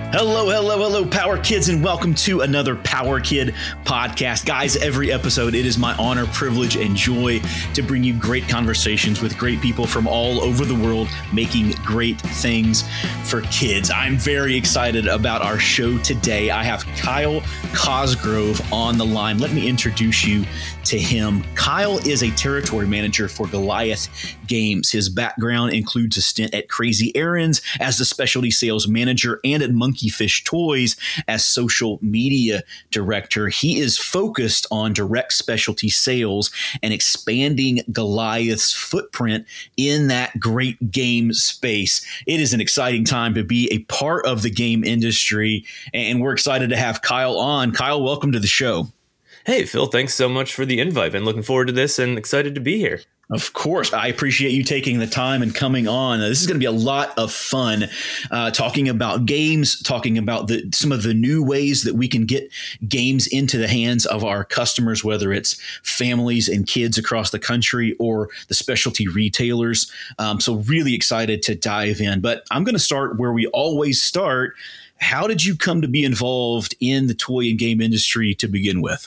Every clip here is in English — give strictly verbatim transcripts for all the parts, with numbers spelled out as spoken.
Hello, hello, hello, Power Kids, and welcome to another Power Kid podcast. Guys, every episode, it is my honor, privilege, and joy to bring you great conversations with great people from all over the world making great things for kids. I'm very excited about our show today. I have Kyle Cosgrove on the line. Let me introduce you to him. Kyle is a territory manager for Goliath Games. His background includes a stint at Crazy Errands as the specialty sales manager and at Monkeyfish Toys as social media director. He is focused on direct specialty sales and expanding Goliath's footprint in that great game space. It is an exciting time to be a part of the game industry, and we're excited to have Kyle on. Kyle, welcome to the show. Hey, Phil, thanks so much for the invite. Been looking forward to this and excited to be here. Of course. I appreciate you taking the time and coming on. This is going to be a lot of fun, uh, talking about games, talking about the, some of the new ways that we can get games into the hands of our customers, whether it's families and kids across the country or the specialty retailers. Um, so really excited to dive in. But I'm going to start where we always start. How did you come to be involved in the toy and game industry to begin with?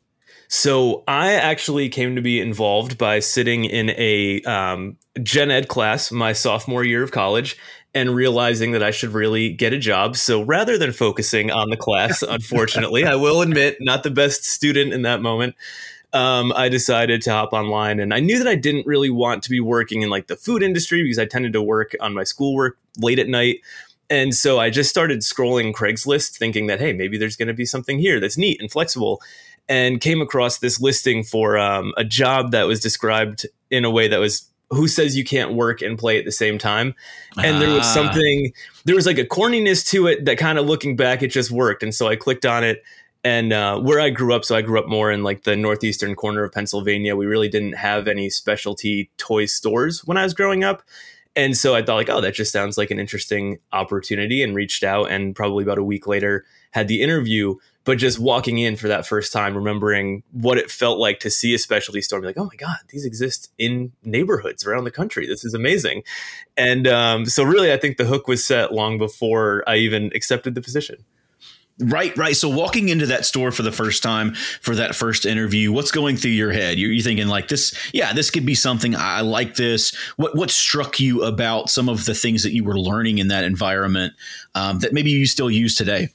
So I actually came to be involved by sitting in a um, gen ed class my sophomore year of college and realizing that I should really get a job. So rather than focusing on the class, unfortunately, I will admit, not the best student in that moment. Um, I decided to hop online, and I knew that I didn't really want to be working in like the food industry because I tended to work on my schoolwork late at night. And so I just started scrolling Craigslist thinking that, hey, maybe there's going to be something here that's neat and flexible, and came across this listing for um, a job that was described in a way that was, who says you can't work and play at the same time? And there was something, there was like a corniness to it that kind of looking back, it just worked. And so I clicked on it. And uh, where I grew up, so I grew up more in like the northeastern corner of Pennsylvania. We really didn't have any specialty toy stores when I was growing up. And so I thought like, oh, that just sounds like an interesting opportunity, and reached out, and probably about a week later had the interview. But just walking in for that first time, remembering what it felt like to see a specialty store, be like, oh my God, these exist in neighborhoods around the country. This is amazing. And um, so really, I think the hook was set long before I even accepted the position. Right, right. So walking into that store for the first time for that first interview, what's going through your head? You're, you're thinking like this, yeah, this could be something. I like this. What what struck you about some of the things that you were learning in that environment um, that maybe you still use today?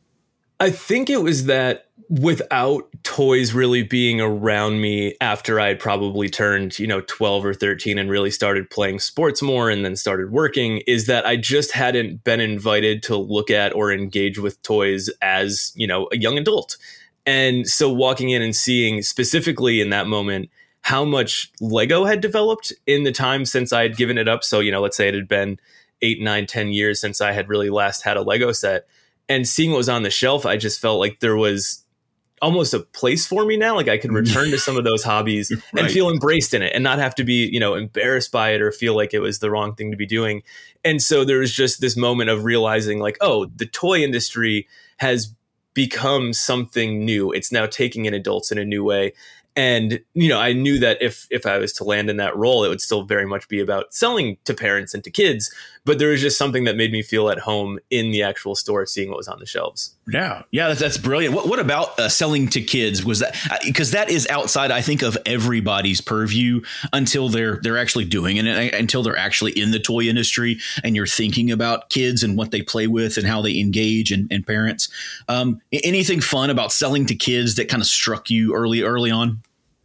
I think it was that without toys really being around me after I had probably turned, you know, twelve or thirteen and really started playing sports more and then started working, is that I just hadn't been invited to look at or engage with toys as, you know, a young adult. And so walking in and seeing specifically in that moment how much Lego had developed in the time since I had given it up. So, you know, let's say it had been eight, nine, ten years since I had really last had a Lego set. And seeing what was on the shelf, I just felt like there was almost a place for me now. Like I could return to some of those hobbies right. and feel embraced in it and not have to be, you know, embarrassed by it or feel like it was the wrong thing to be doing. And so there was just this moment of realizing like, oh, the toy industry has become something new. It's now taking in adults in a new way. And, you know, I knew that if if I was to land in that role, it would still very much be about selling to parents and to kids. But there was just something that made me feel at home in the actual store, seeing what was on the shelves. Yeah. Yeah, that's, that's brilliant. What, what about uh, selling to kids? Was that because that is outside, I think, of everybody's purview until they're they're actually doing it, and until they're actually in the toy industry and you're thinking about kids and what they play with and how they engage and, and parents. Um, anything fun about selling to kids that kind of struck you early, early on?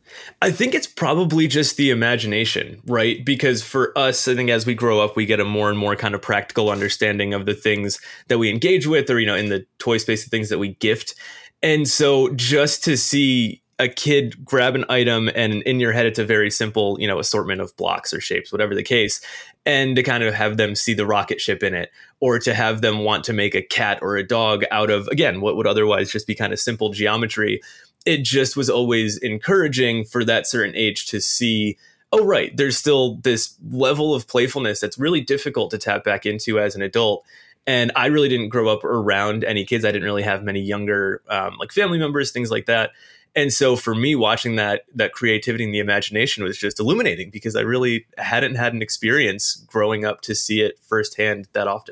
I think it's probably just the imagination, right? Because for us, I think as we grow up, we get a more and more kind of practical understanding of the things that we engage with, or, you know, in the toy space, the things that we gift. And so just to see a kid grab an item and in your head, it's a very simple, you know, assortment of blocks or shapes, whatever the case. And to kind of have them see the rocket ship in it, or to have them want to make a cat or a dog out of, again, what would otherwise just be kind of simple geometry. It just was always encouraging for that certain age to see, oh, right, there's still this level of playfulness that's really difficult to tap back into as an adult. And I really didn't grow up around any kids. I didn't really have many younger um, like family members, things like that. And so for me, watching that that creativity and the imagination was just illuminating, because I really hadn't had an experience growing up to see it firsthand that often.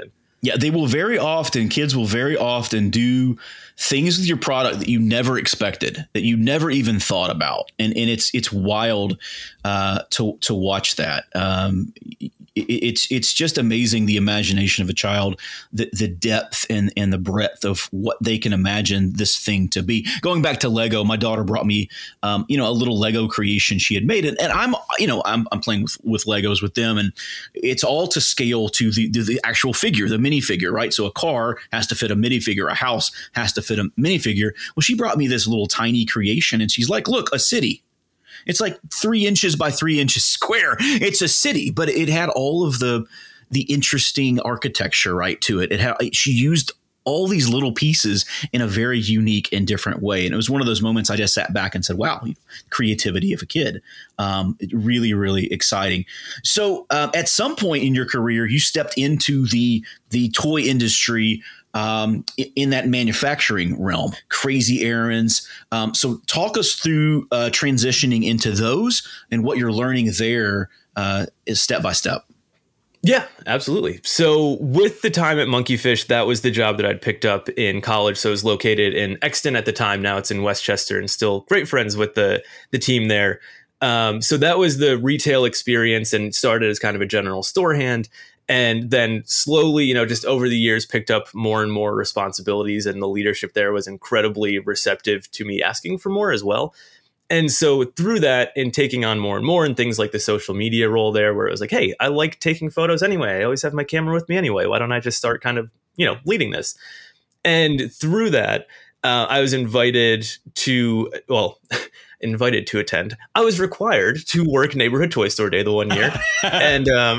Yeah, they will very often, kids will very often do things with your product that you never expected, that you never even thought about. And and it's it's wild uh, to to watch that. Um, it, it's it's just amazing, the imagination of a child, the the depth and, and the breadth of what they can imagine this thing to be. Going back to Lego, my daughter brought me um, you know, a little Lego creation she had made. And, and I'm, you know, I'm, I'm playing with, with Legos with them, and it's all to scale to the, the, the actual figure, the minifigure, right? So a car has to fit a minifigure, a house has to fit a minifigure. Well, she brought me this little tiny creation, and she's like, look, a city. It's like three inches by three inches square. It's a city, but it had all of the the interesting architecture right to it. It had, she used all these little pieces in a very unique and different way. And it was one of those moments I just sat back and said, wow, creativity of a kid. Um, really, really exciting. So uh, at some point in your career, you stepped into the the toy industry Um, in that manufacturing realm, Crazy Errands. Um, so talk us through uh, transitioning into those and what you're learning there uh, is step by step. Yeah, absolutely. So with the time at Monkeyfish, that was the job that I'd picked up in college. So it was located in Exton at the time. Now it's in Westchester, and still great friends with the, the team there. Um, so that was the retail experience, and started as kind of a general store hand. And then slowly, you know, just over the years, picked up more and more responsibilities, and the leadership there was incredibly receptive to me asking for more as well. And so through that, and taking on more and more, and things like the social media role there, where it was like, hey, I like taking photos anyway. I always have my camera with me anyway. Why don't I just start kind of, you know, leading this? And through that, uh, I was invited to, well, invited to attend. I was required to work Neighborhood Toy Store Day the one year. and um,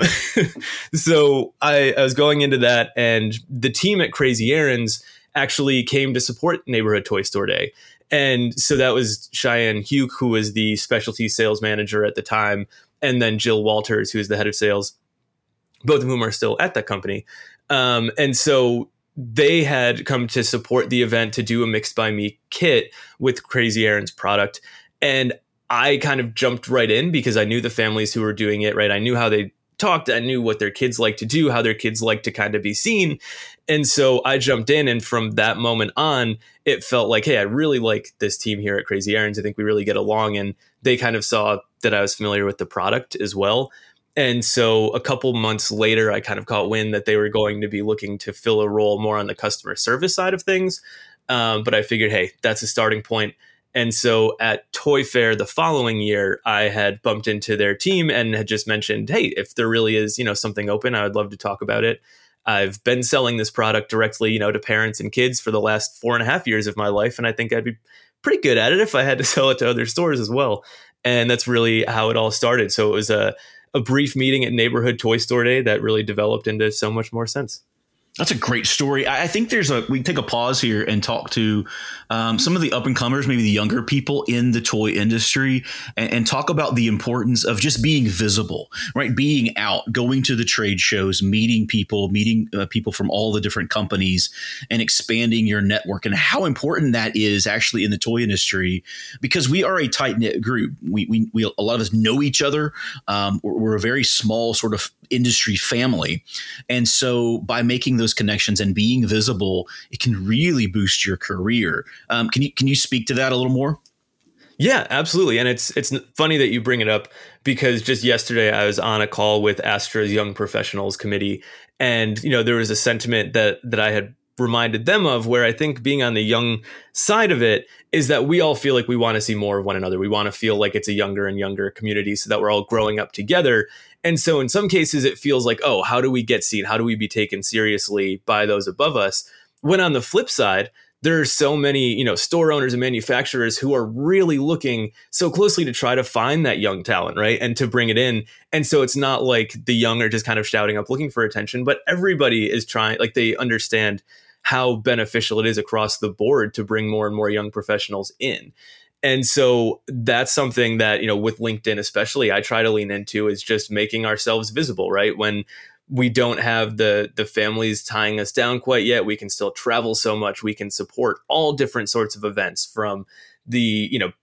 so I, I was going into that, and the team at Crazy Errands actually came to support Neighborhood Toy Store Day. And so that was Cheyenne Hugh, who was the specialty sales manager at the time, and then Jill Walters, who's the head of sales, both of whom are still at that company. Um, and so they had come to support the event to do a Mixed by Me kit with Crazy Errands product. And I kind of jumped right in because I knew the families who were doing it, right? I knew how they talked. I knew what their kids like to do, how their kids like to kind of be seen. And so I jumped in, and from that moment on, it felt like, hey, I really like this team here at Crazy Errands. I think we really get along. And they kind of saw that I was familiar with the product as well. And so a couple months later, I kind of caught wind that they were going to be looking to fill a role more on the customer service side of things. Um, but I figured, hey, that's a starting point. And so at Toy Fair the following year, I had bumped into their team and had just mentioned, hey, if there really is, you know, something open, I would love to talk about it. I've been selling this product directly, you know, to parents and kids for the last four and a half years of my life. And I think I'd be pretty good at it if I had to sell it to other stores as well. And that's really how it all started. So it was a, a brief meeting at Neighborhood Toy Store Day that really developed into so much more sense. That's a great story. I think there's a, we can take a pause here and talk to um, some of the up and comers, maybe the younger people in the toy industry, and, and talk about the importance of just being visible, right? Being out, going to the trade shows, meeting people, meeting uh, people from all the different companies, and expanding your network, and how important that is actually in the toy industry, because we are a tight knit group. We, we, we, a lot of us know each other. Um, we're, we're a very small sort of industry family. And so by making those connections and being visible, it can really boost your career. Um, can you can you speak to that a little more? Yeah, absolutely. And it's it's funny that you bring it up, because just yesterday I was on a call with Astra's Young Professionals Committee, and you know there was a sentiment that that I had reminded them of, where I think being on the young side of it is that we all feel like we want to see more of one another. We want to feel like it's a younger and younger community, so that we're all growing up together. And so in some cases it feels like, oh, how do we get seen? How do we be taken seriously by those above us? When on the flip side, there are so many, you know, store owners and manufacturers who are really looking so closely to try to find that young talent, right? And to bring it in. And so it's not like the young are just kind of shouting up looking for attention, but everybody is trying, like they understand how beneficial it is across the board to bring more and more young professionals in. And so that's something that, you know, with LinkedIn especially, I try to lean into, is just making ourselves visible, right? When we don't have the the families tying us down quite yet, we can still travel so much. We can support all different sorts of events, from the, you know,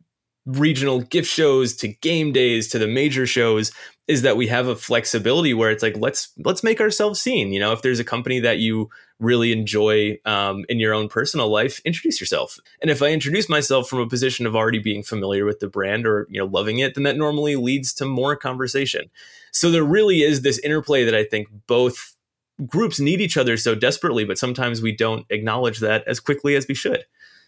regional gift shows to game days to the major shows, is that we have a flexibility where it's like, let's let's make ourselves seen. You know, if there's a company that you really enjoy um, in your own personal life, introduce yourself. And if I introduce myself from a position of already being familiar with the brand or, you know, loving it, then that normally leads to more conversation. So there really is this interplay that I think both groups need each other so desperately, but sometimes we don't acknowledge that as quickly as we should.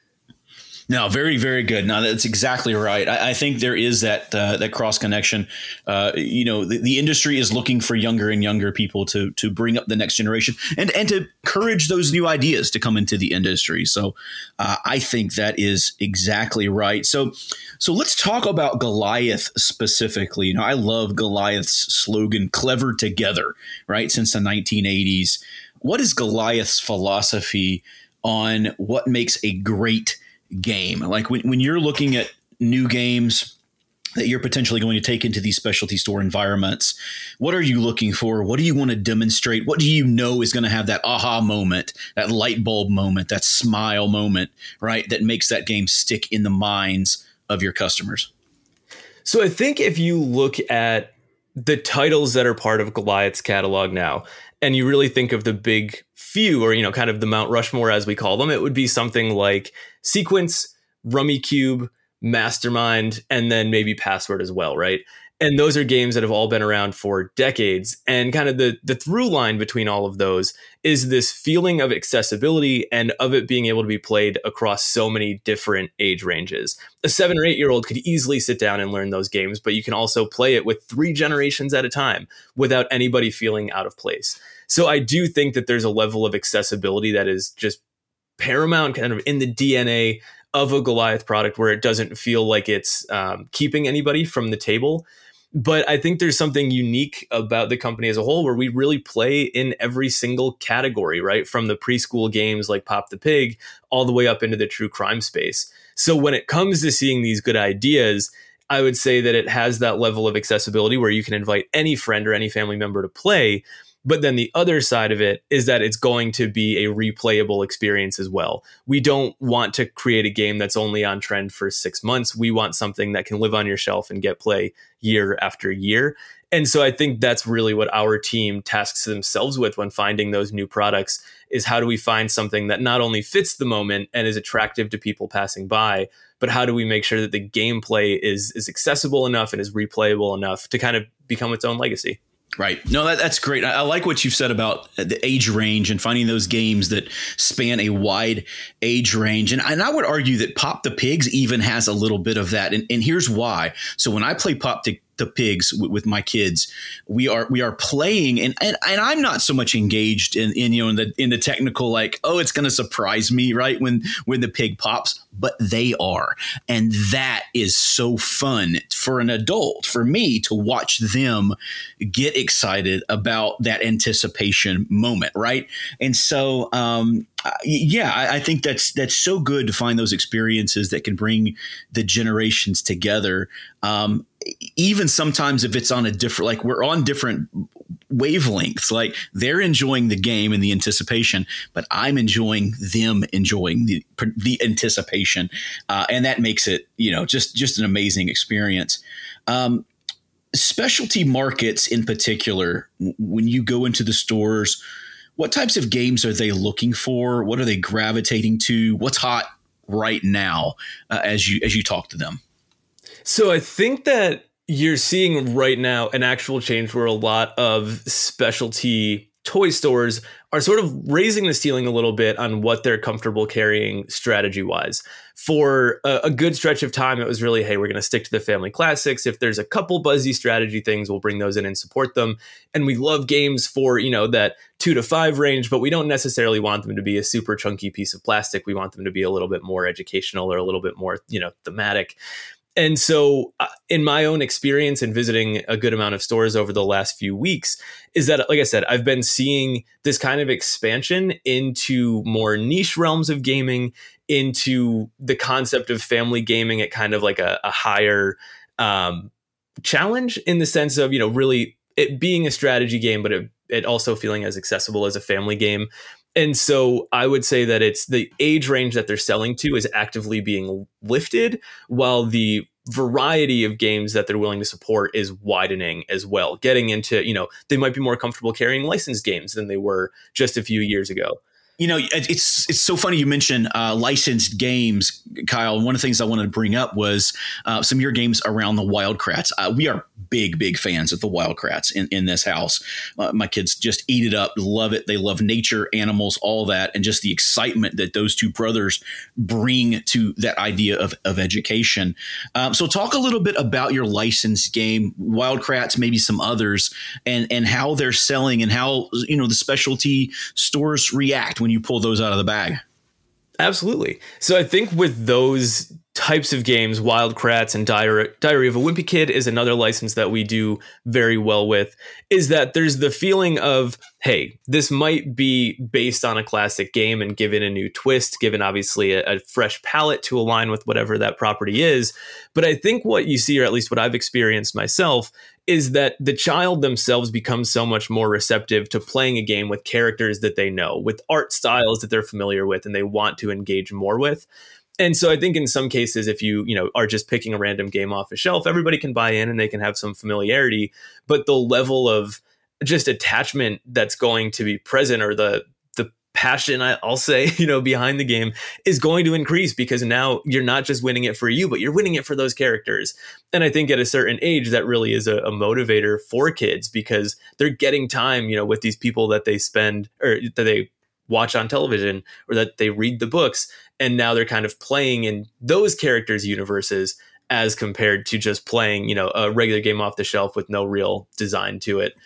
No, very, very good. No, that's exactly right. I, I think there is that uh, that cross connection. Uh, you know, the, the industry is looking for younger and younger people to to bring up the next generation and and to encourage those new ideas to come into the industry. So uh, I think that is exactly right. So so let's talk about Goliath specifically. You know, I love Goliath's slogan, "Clever Together," right? Since the nineteen eighties. What is Goliath's philosophy on what makes a great game? Like when, when you're looking at new games that you're potentially going to take into these specialty store environments, what are you looking for? What do you want to demonstrate? What do you know is going to have that aha moment, that light bulb moment, that smile moment, right? That makes that game stick in the minds of your customers. So I think if you look at the titles that are part of Goliath's catalog now, and you really think of the big few, or, you know, kind of the Mount Rushmore, as we call them, it would be something like Sequence, Rummikub, Mastermind, and then maybe Password as well, right? And those are games that have all been around for decades. And kind of the, the through line between all of those is this feeling of accessibility and of it being able to be played across so many different age ranges. A seven or eight year old could easily sit down and learn those games, but you can also play it with three generations at a time without anybody feeling out of place. So I do think that there's a level of accessibility that is just paramount kind of in the D N A of a Goliath product, where it doesn't feel like it's um, keeping anybody from the table. But I think there's something unique about the company as a whole, where we really play in every single category, right? From the preschool games like Pop the Pig all the way up into the true crime space. So when it comes to seeing these good ideas, I would say that it has that level of accessibility where you can invite any friend or any family member to play. But then the other side of it is that it's going to be a replayable experience as well. We don't want to create a game that's only on trend for six months. We want something that can live on your shelf and get play year after year. And so I think that's really what our team tasks themselves with when finding those new products, is how do we find something that not only fits the moment and is attractive to people passing by, but how do we make sure that the gameplay is, is accessible enough and is replayable enough to kind of become its own legacy. Right. No, that, that's great. I, I like what you've said about the age range and finding those games that span a wide age range. And, and I would argue that Pop the Pigs even has a little bit of that. And, and here's why. So when I play Pop the the pigs w- with my kids, we are we are playing, and, and and I'm not so much engaged in, in you know in the in the technical, like, oh, it's going to surprise me, right, when when the pig pops, but they are, and that is so fun for an adult, for me, to watch them get excited about that anticipation moment, right? And so um Uh, yeah, I, I think that's that's so good to find those experiences that can bring the generations together. Um, even sometimes if it's on a different, like we're on different wavelengths, like they're enjoying the game and the anticipation, but I'm enjoying them enjoying the the anticipation, uh, and that makes it, you know, just just an amazing experience. Um, specialty markets in particular, when you go into the stores, what types of games are they looking for? What are they gravitating to? What's hot right now uh, as you as you talk to them? So I think that you're seeing right now an actual change where a lot of specialty toy stores are sort of raising the ceiling a little bit on what they're comfortable carrying strategy-wise. For a, a good stretch of time, it was really, hey, we're going to stick to the family classics. If there's a couple buzzy strategy things, we'll bring those in and support them. And we love games for, you know, that two to five range, but we don't necessarily want them to be a super chunky piece of plastic. We want them to be a little bit more educational or a little bit more, you know, thematic. And so uh, in my own experience in visiting a good amount of stores over the last few weeks, is that, like I said, I've been seeing this kind of expansion into more niche realms of gaming, into the concept of family gaming at kind of like a, a higher um, challenge, in the sense of, you know, really it being a strategy game, but it, it also feeling as accessible as a family game. And so I would say that it's the age range that they're selling to is actively being lifted, while the variety of games that they're willing to support is widening as well. Getting into, you know, they might be more comfortable carrying licensed games than they were just a few years ago. You know, it's it's so funny you mentioned uh, licensed games, Kyle. One of the things I wanted to bring up was uh, some of your games around the Wildcrats. Uh, we are big, big fans of the Wildcrats in, in this house. Uh, my kids just eat it up, love it. They love nature, animals, all that, and just the excitement that those two brothers bring to that idea of, of education. Um, so talk a little bit about your licensed game, Wildcrats, maybe some others, and, and how they're selling and how, you know, the specialty stores react when you pull those out of the bag. Absolutely. So I think with those types of games, Wildcrats and Diary, Diary of a Wimpy Kid is another license that we do very well with, is that there's the feeling of, hey, this might be based on a classic game and given a new twist, given obviously a, a fresh palette to align with whatever that property is. But I think what you see, or at least what I've experienced myself, is that the child themselves becomes so much more receptive to playing a game with characters that they know, with art styles that they're familiar with and they want to engage more with. And so I think in some cases, if you, you know, are just picking a random game off a shelf, everybody can buy in and they can have some familiarity, but the level of just attachment that's going to be present, or the the passion, I'll say, you know, behind the game is going to increase, because now you're not just winning it for you, but you're winning it for those characters. And I think at a certain age, that really is a, a motivator for kids, because they're getting time, you know, with these people that they spend, or that they watch on television, or that they read the books. And now they're kind of playing in those characters' universes, as compared to just playing, you know, a regular game off the shelf with no real design to it.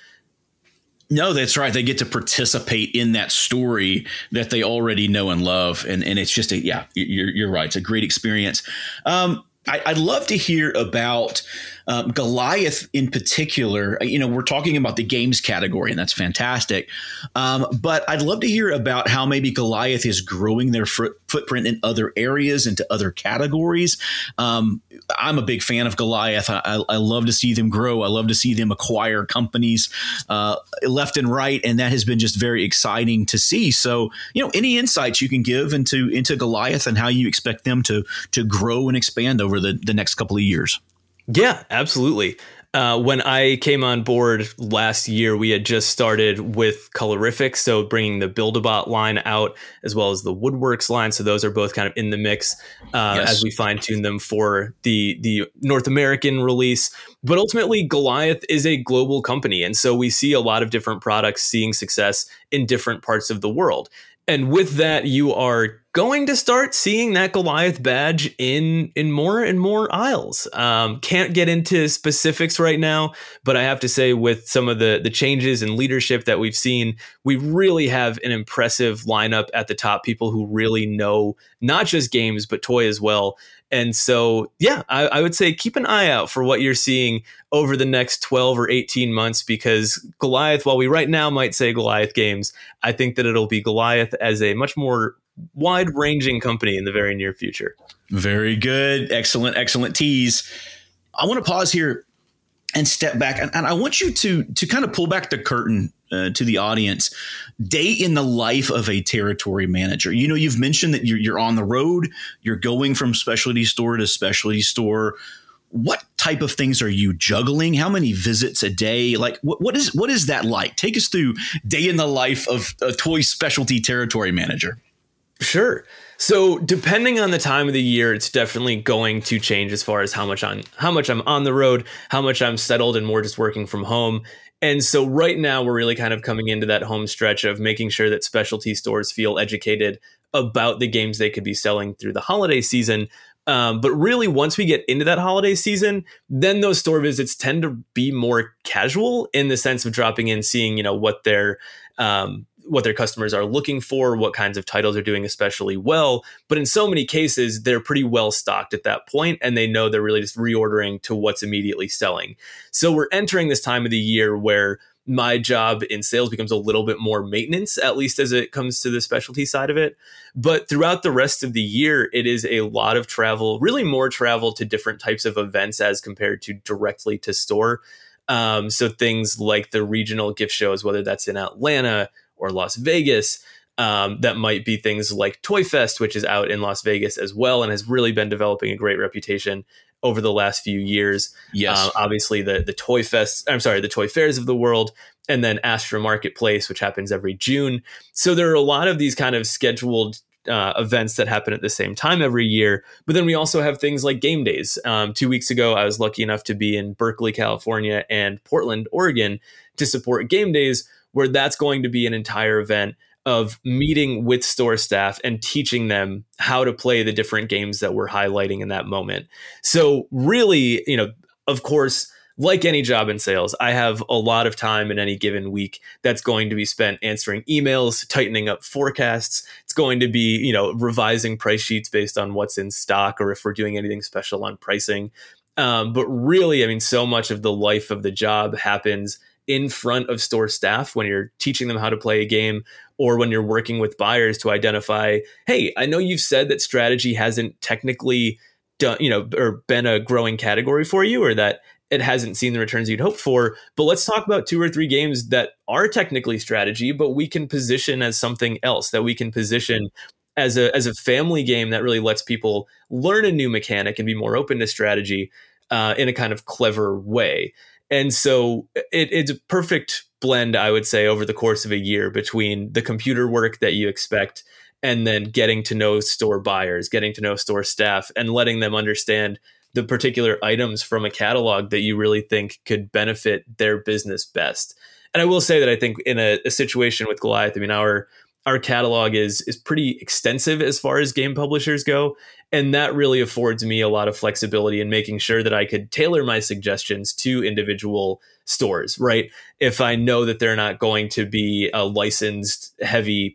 No, that's right. They get to participate in that story that they already know and love. And, and it's just a, yeah, you're, you're right. It's a great experience. Um, I, I'd love to hear about um, Goliath in particular. You know, we're talking about the games category, and that's fantastic. Um, but I'd love to hear about how maybe Goliath is growing their foot, footprint in other areas, into other categories. Um, I'm a big fan of Goliath. I, I, I love to see them grow. I love to see them acquire companies uh, left and right, and that has been just very exciting to see. So, you know, any insights you can give into into Goliath and how you expect them to to grow and expand over the, the next couple of years? Yeah, absolutely. Uh, when I came on board last year, we had just started with Colorific, so bringing the Build-A-Bot line out, as well as the Woodworks line. So those are both kind of in the mix uh, yes. as we fine-tune them for the the North American release. But ultimately, Goliath is a global company, and so we see a lot of different products seeing success in different parts of the world. And with that, you are going to start seeing that Goliath badge in in more and more aisles. Um, can't get into specifics right now, but I have to say, with some of the the changes in leadership that we've seen, we really have an impressive lineup at the top. People who really know not just games, but toy as well. And so, yeah, I, I would say keep an eye out for what you're seeing over the next twelve or eighteen months, because Goliath, while we right now might say Goliath Games, I think that it'll be Goliath as a much more wide-ranging company in the very near future. Very good. Excellent, excellent tease. I want to pause here and step back, and, and I want you to to kind of pull back the curtain uh, to the audience. Day in the life of a territory manager. You know, you've mentioned that you're, you're on the road, you're going from specialty store to specialty store. What type of things are you juggling? How many visits a day? Like, what, what is what is that like? Take us through day in the life of a toy specialty territory manager. Sure. So depending on the time of the year, it's definitely going to change as far as how much on how much I'm on the road, how much I'm settled and more just working from home. And so right now we're really kind of coming into that home stretch of making sure that specialty stores feel educated about the games they could be selling through the holiday season. Um, but really, once we get into that holiday season, then those store visits tend to be more casual, in the sense of dropping in, seeing, you know, what their um, what their customers are looking for, what kinds of titles are doing especially well. But in so many cases, they're pretty well stocked at that point, and they know they're really just reordering to what's immediately selling. So we're entering this time of the year where my job in sales becomes a little bit more maintenance, at least as it comes to the specialty side of it. But throughout the rest of the year, it is a lot of travel, really more travel to different types of events as compared to directly to store. Um, so things like the regional gift shows, whether that's in Atlanta or Las Vegas, um, that might be things like Toy Fest, which is out in Las Vegas as well and has really been developing a great reputation. over the last few years. Yes. Uh, obviously, the the Toy Fest, I'm sorry, the Toy Fairs of the world, and then Astra Marketplace, which happens every June. So there are a lot of these kind of scheduled uh, events that happen at the same time every year. But then we also have things like game days. Um, two weeks ago, I was lucky enough to be in Berkeley, California, and Portland, Oregon, to support game days, where that's going to be an entire event of meeting with store staff and teaching them how to play the different games that we're highlighting in that moment. So really, you know, of course, like any job in sales, I have a lot of time in any given week that's going to be spent answering emails, tightening up forecasts. It's going to be, you know, revising price sheets based on what's in stock or if we're doing anything special on pricing. Um, but really, I mean, so much of the life of the job happens in front of store staff when you're teaching them how to play a game, or when you're working with buyers to identify, hey, I know you've said that strategy hasn't technically done, you know, or been a growing category for you, or that it hasn't seen the returns you'd hoped for. But let's talk about two or three games that are technically strategy, but we can position as something else, that we can position as a as a family game that really lets people learn a new mechanic and be more open to strategy uh, in a kind of clever way. And so it, it's a perfect blend, I would say, over the course of a year between the computer work that you expect and then getting to know store buyers, getting to know store staff, and letting them understand the particular items from a catalog that you really think could benefit their business best. And I will say that I think in a, a situation with Goliath, I mean, our our catalog is is pretty extensive as far as game publishers go. And that really affords me a lot of flexibility in making sure that I could tailor my suggestions to individual stores, right? If I know that they're not going to be a licensed heavy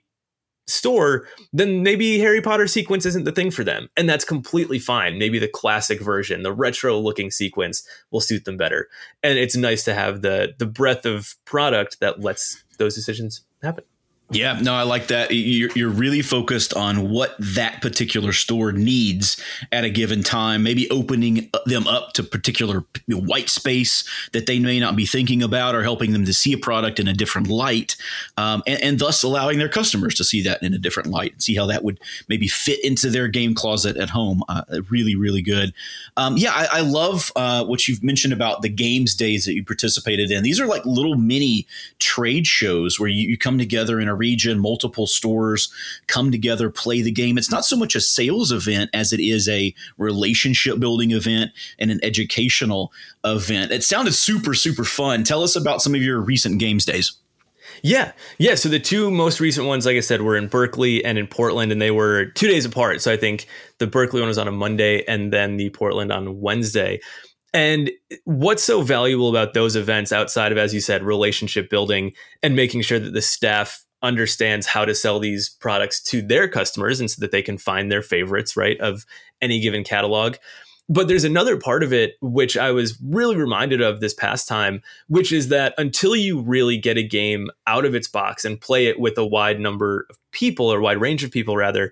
store, then maybe Harry Potter sequence isn't the thing for them. And that's completely fine. Maybe the classic version, the retro looking sequence, will suit them better. And it's nice to have the the breadth of product that lets those decisions happen. Yeah, no, I like that. You're, you're really focused on what that particular store needs at a given time, maybe opening them up to particular white space that they may not be thinking about, or helping them to see a product in a different light, um, and, and thus allowing their customers to see that in a different light and see how that would maybe fit into their game closet at home. Uh, really, really good. Um, yeah, I, I love uh, what you've mentioned about the games days that you participated in. These are like little mini trade shows where you, you come together in a region, multiple stores come together, play the game. It's not so much a sales event as it is a relationship building event and an educational event. It sounded super, super fun. Tell us about some of your recent games days. Yeah. Yeah. So the two most recent ones, like I said, were in Berkeley and in Portland, and they were two days apart. So I think the Berkeley one was on a Monday and then the Portland on Wednesday. And what's so valuable about those events outside of, as you said, relationship building and making sure that the staff understands how to sell these products to their customers, and so that they can find their favorites, right, of any given catalog. But there's another part of it, which I was really reminded of this past time, which is that until you really get a game out of its box and play it with a wide number of people, or wide range of people rather,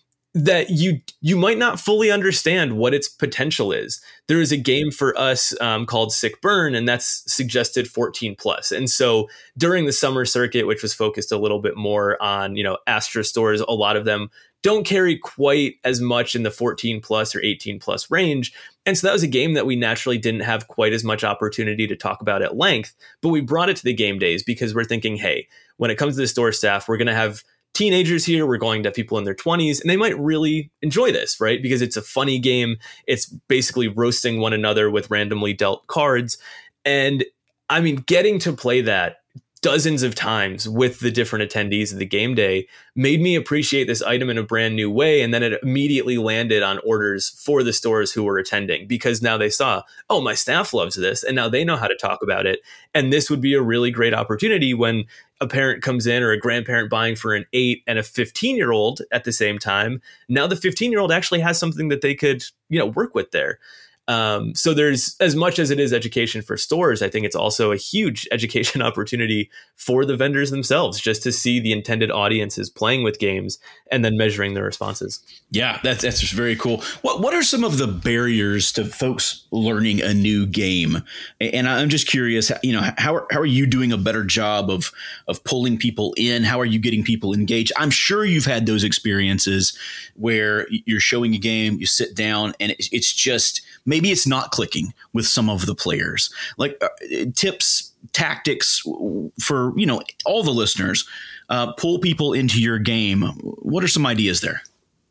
that you you might not fully understand what its potential is. There is a game for us um, called Sick Burn, and that's suggested fourteen plus. And so during the summer circuit, which was focused a little bit more on, you know, Astra stores, a lot of them don't carry quite as much in the fourteen plus or eighteen plus range. And so that was a game that we naturally didn't have quite as much opportunity to talk about at length, but we brought it to the game days because we're thinking, hey, when it comes to the store staff, we're going to have teenagers here, we're going to have people in their twenties, and they might really enjoy this, right? Because it's a funny game. It's basically roasting one another with randomly dealt cards. And I mean, getting to play that dozens of times with the different attendees of the game day made me appreciate this item in a brand new way. And then it immediately landed on orders for the stores who were attending, because now they saw, oh, my staff loves this, and now they know how to talk about it. And this would be a really great opportunity when a parent comes in, or a grandparent buying for an eight and a fifteen year old at the same time. Now the fifteen year old actually has something that they could, you know, work with there. Um, so there's, as much as it is education for stores, I think it's also a huge education opportunity for the vendors themselves, just to see the intended audiences playing with games and then measuring their responses. Yeah, that's that's just very cool. What what are some of the barriers to folks learning a new game? And I'm just curious, you know, how are, how are you doing a better job of of pulling people in? How are you getting people engaged? I'm sure you've had those experiences where you're showing a game, you sit down, and it's, it's just maybe maybe it's not clicking with some of the players. Like uh, tips, tactics for, you know, all the listeners, uh, pull people into your game. What are some ideas there?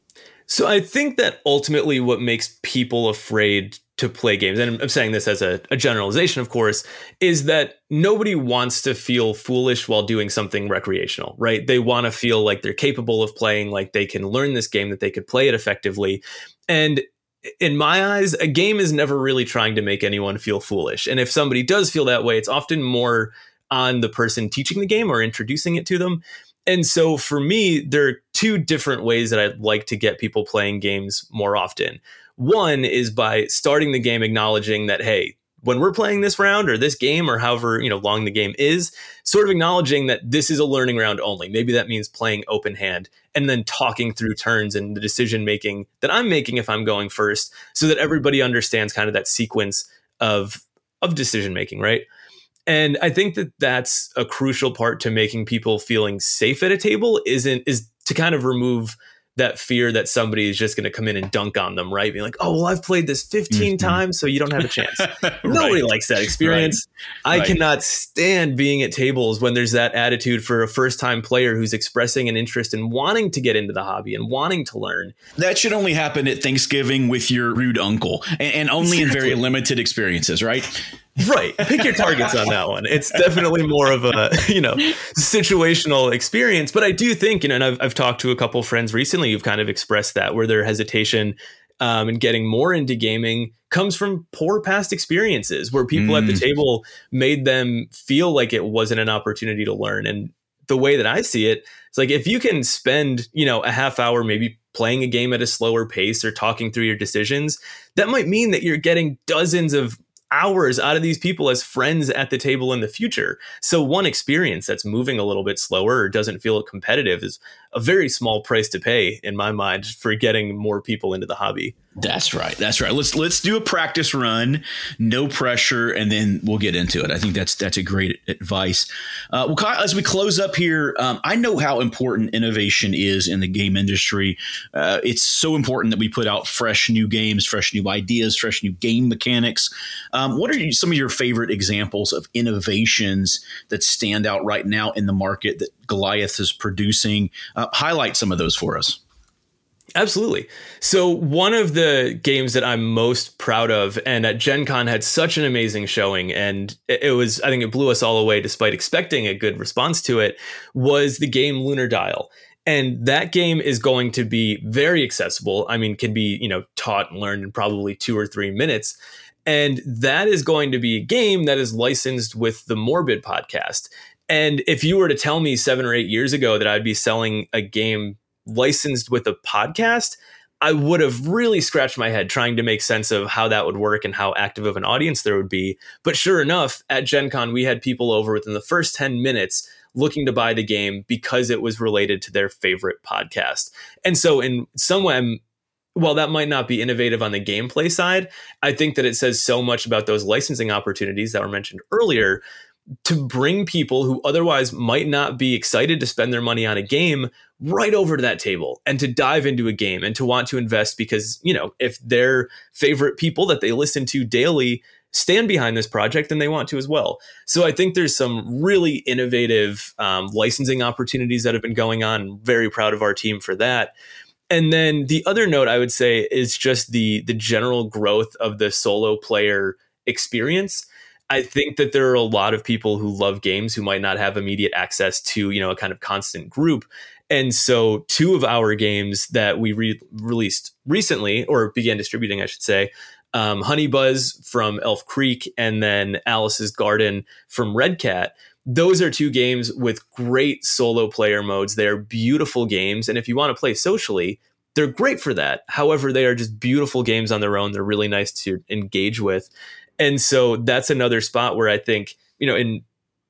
So I think that ultimately what makes people afraid to play games, and I'm saying this as a, a generalization, of course, is that nobody wants to feel foolish while doing something recreational, right? They want to feel like they're capable of playing, like they can learn this game, that they could play it effectively. And in my eyes, a game is never really trying to make anyone feel foolish. And if somebody does feel that way, it's often more on the person teaching the game or introducing it to them. And so for me, there are two different ways that I'd like to get people playing games more often. One is by starting the game acknowledging that, hey, when we're playing this round or this game or however, you know, long the game is, sort of acknowledging that this is a learning round only. Maybe that means playing open hand and then talking through turns and the decision making that I'm making if I'm going first, so that everybody understands kind of that sequence of of decision making, right? And I think that that's a crucial part to making people feeling safe at a table isn't is to kind of remove that fear that somebody is just going to come in and dunk on them, right? Being like, oh, well, I've played this fifteen mm-hmm. times, so you don't have a chance. right. Nobody likes that experience. Right. I right. cannot stand being at tables when there's that attitude for a first-time player who's expressing an interest in wanting to get into the hobby and wanting to learn. That should only happen at Thanksgiving with your rude uncle, and, and only exactly. in very limited experiences, right? Right. Pick your targets on that one. It's definitely more of a, you know, situational experience. But I do think, you know, and I've, I've talked to a couple friends recently who've kind of expressed that, where their hesitation um, and getting more into gaming comes from poor past experiences where people mm. at the table made them feel like it wasn't an opportunity to learn. And the way that I see it, it's like if you can spend, you know, a half hour maybe playing a game at a slower pace or talking through your decisions, that might mean that you're getting dozens of hours out of these people as friends at the table in the future. So one experience that's moving a little bit slower or doesn't feel competitive is a very small price to pay, in my mind, for getting more people into the hobby. That's right. That's right. Let's let's do a practice run, no pressure, and then we'll get into it. I think that's that's a great advice. Uh, well, Kyle, as we close up here, um, I know how important innovation is in the game industry. Uh, it's so important that we put out fresh new games, fresh new ideas, fresh new game mechanics. Um, what are some of your favorite examples of innovations that stand out right now in the market that Goliath is producing? Uh, highlight some of those for us. Absolutely. So one of the games that I'm most proud of, and at Gen Con had such an amazing showing, and it was, I think it blew us all away despite expecting a good response to it, was the game Lunar Dial. And that game is going to be very accessible. I mean, can be, you know, taught and learned in probably two or three minutes. And that is going to be a game that is licensed with the Morbid podcast. And if you were to tell me seven or eight years ago that I'd be selling a game licensed with a podcast, I would have really scratched my head trying to make sense of how that would work and how active of an audience there would be. But sure enough, at Gen Con, we had people over within the first ten minutes looking to buy the game because it was related to their favorite podcast. And so in some way, while that might not be innovative on the gameplay side, I think that it says so much about those licensing opportunities that were mentioned earlier to bring people who otherwise might not be excited to spend their money on a game right over to that table and to dive into a game and to want to invest because, you know, if their favorite people that they listen to daily stand behind this project, then they want to as well. So I think there's some really innovative um, licensing opportunities that have been going on. I'm very proud of our team for that. And then the other note I would say is just the the general growth of the solo player experience. I think that there are a lot of people who love games who might not have immediate access to, you know, a kind of constant group. And so two of our games that we re- released recently, or began distributing, I should say, um, Honey Buzz from Elf Creek and then Alice's Garden from Red Cat. Those are two games with great solo player modes. They're beautiful games. And if you want to play socially, they're great for that. However, they are just beautiful games on their own. They're really nice to engage with. And so that's another spot where I think, you know, in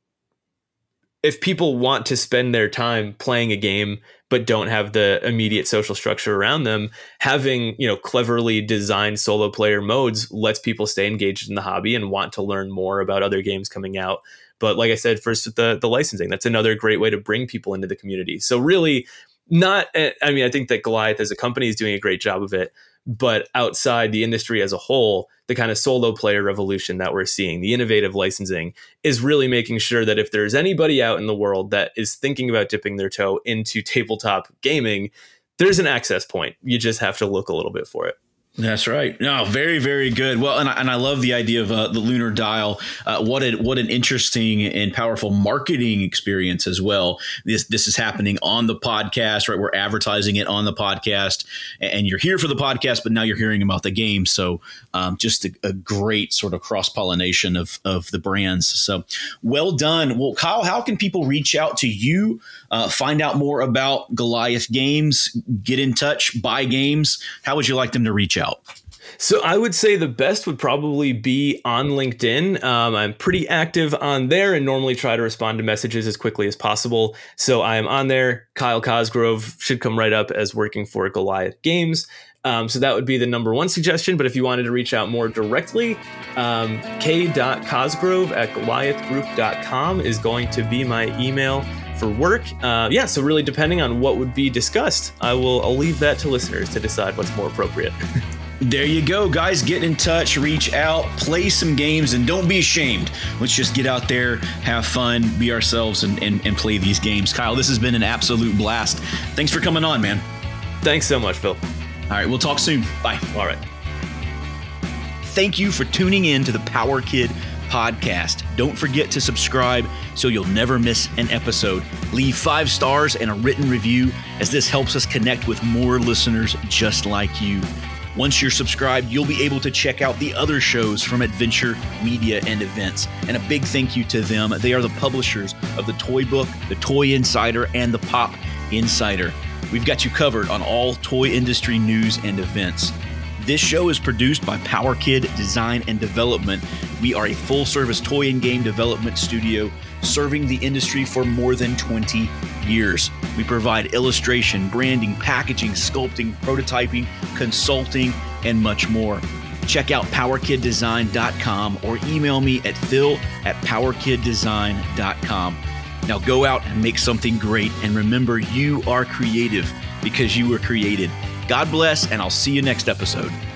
if people want to spend their time playing a game but don't have the immediate social structure around them, having, you know, cleverly designed solo player modes lets people stay engaged in the hobby and want to learn more about other games coming out. But like I said, first the the licensing, that's another great way to bring people into the community. So really not, I mean, I think that Goliath as a company is doing a great job of it, But outside the industry as a whole, the kind of solo player revolution that we're seeing, the innovative licensing, is really making sure that if there's anybody out in the world that is thinking about dipping their toe into tabletop gaming, there's an access point. You just have to look a little bit for it. That's right. No, very, very good. Well, and I, and I love the idea of uh, the Lunar Dial. Uh, what a, what an interesting and powerful marketing experience as well. This this is happening on the podcast, right? We're advertising it on the podcast, and you're here for the podcast, but now you're hearing about the game. So um, just a, a great sort of cross pollination of of the brands. So well done. Well, Kyle, how can people reach out to you, uh, find out more about Goliath Games, get in touch, buy games? How would you like them to reach out? So I would say the best would probably be on LinkedIn. Um, I'm pretty active on there and normally try to respond to messages as quickly as possible. So I am on there. Kyle Cosgrove should come right up as working for Goliath Games. Um, so that would be the number one suggestion. But if you wanted to reach out more directly, um, k.cosgrove at goliath group dot com is going to be my email for work. Uh, yeah, so really depending on what would be discussed, I will I'll leave that to listeners to decide what's more appropriate. There you go, guys. Get in touch, reach out, play some games, and don't be ashamed. Let's just get out there, have fun, be ourselves, and, and, and play these games. Kyle, this has been an absolute blast. Thanks for coming on, man. Thanks so much, Phil. All right, we'll talk soon. Bye. All right. Thank you for tuning in to the Power Kid podcast. Don't forget to subscribe so you'll never miss an episode. Leave five stars and a written review, as this helps us connect with more listeners just like you. Once you're subscribed, you'll be able to check out the other shows from Adventure Media and Events. And a big thank you to them. They are the publishers of the Toy Book, the Toy Insider, and the Pop Insider. We've got you covered on all toy industry news and events. This show is produced by Power Kid Design and Development. We are a full-service toy and game development studio serving the industry for more than twenty years. We provide illustration, branding, packaging, sculpting, prototyping, consulting, and much more. Check out power kid design dot com or email me at phil at power kid design dot com. Now go out and make something great, and remember, you are creative because you were created. God bless, and I'll see you next episode.